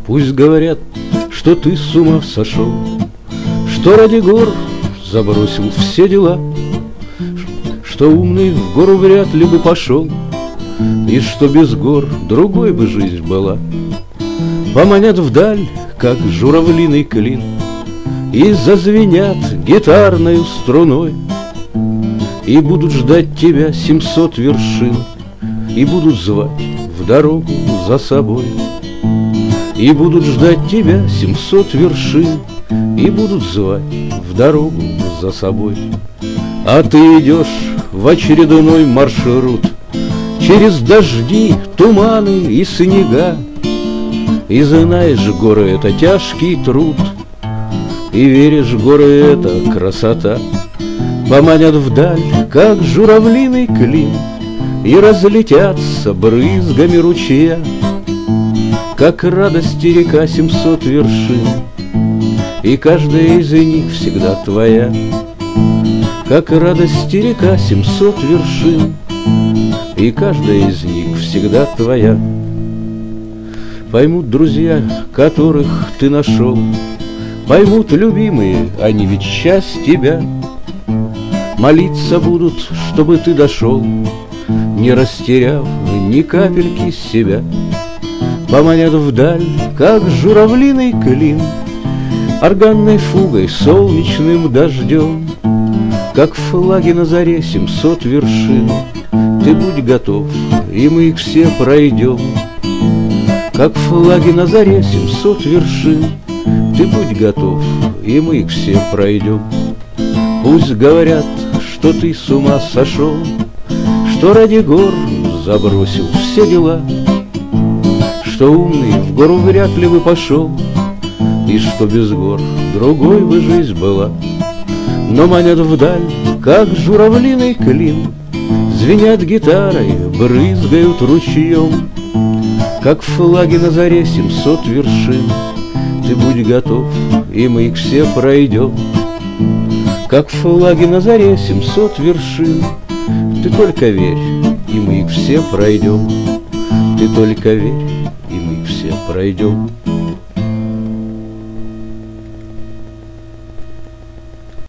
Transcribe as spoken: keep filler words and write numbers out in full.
Пусть говорят, что ты с ума сошел, что ради гор забросил все дела, что умный в гору вряд ли бы пошел, и что без гор другой бы жизнь была. Поманят вдаль, как журавлиный клин, и зазвенят гитарною струной, и будут ждать тебя семьсот вершин, и будут звать в дорогу за собой. И будут ждать тебя семьсот вершин, и будут звать в дорогу за собой. А ты идешь в очередной маршрут через дожди, туманы и снега, и знаешь, горы — это тяжкий труд, и веришь, горы — это красота. Поманят вдаль, как журавлиный клин, и разлетятся брызгами ручья, как радости река семьсот вершин, и каждая из них всегда твоя. Как радости река семьсот вершин, и каждая из них всегда твоя. Поймут друзья, которых ты нашел, поймут любимые, они ведь часть тебя. Молиться будут, чтобы ты дошел, не растеряв ни капельки себя. Поманят вдаль, как журавлиный клин, органной фугой, солнечным дождем, как флаги на заре семьсот вершин. Ты будь готов, и мы их все пройдем. Как флаги на заре семьсот вершин, ты будь готов, и мы их все пройдем. Пусть говорят, что ты с ума сошел, что ради гор забросил все дела, что умный в гору вряд ли бы пошел, и что без гор другой бы жизнь была. Но манят вдаль, как журавлиный клин, звенят гитарой, брызгают ручьем, как флаги на заре семьсот вершин. Ты будь готов, и мы их все пройдем. Как флаги на заре семьсот вершин, ты только верь, и мы их все пройдем. Ты только верь, и мы их все пройдем.